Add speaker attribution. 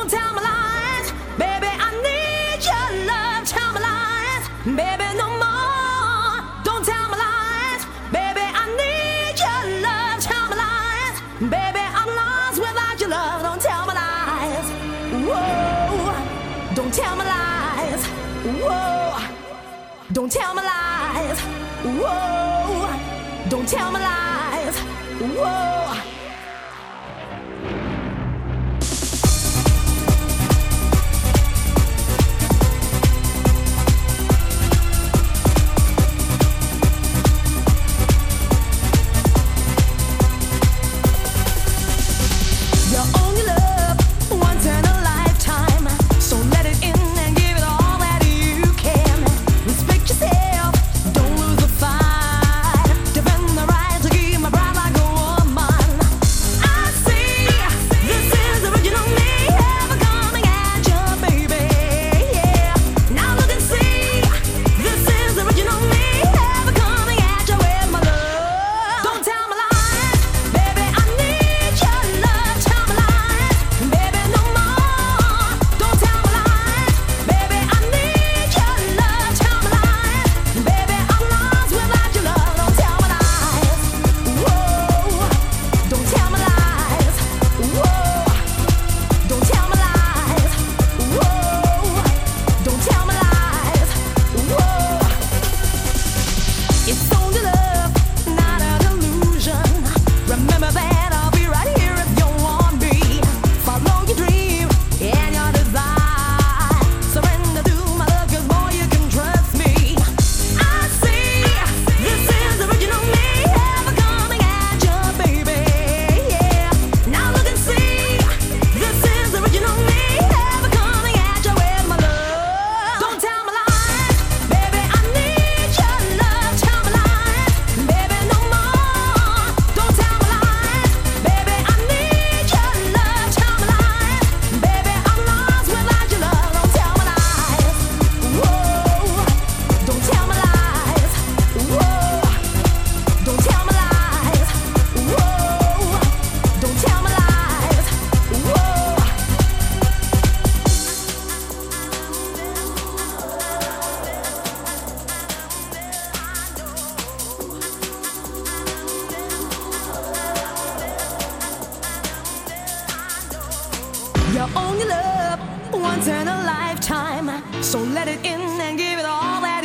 Speaker 1: Don't tell me lies, baby. I need your love. Tell me lies, baby, no more. Don't tell me lies, baby. I need your love. Tell me lies, baby. I'm lost without your love. Don't tell me lies. Whoa. Don't tell me lies. Whoa. Don't tell me lies. Whoa. Don't tell me lies. Whoa.
Speaker 2: You're only love once in a lifetime, so let it in and give it all that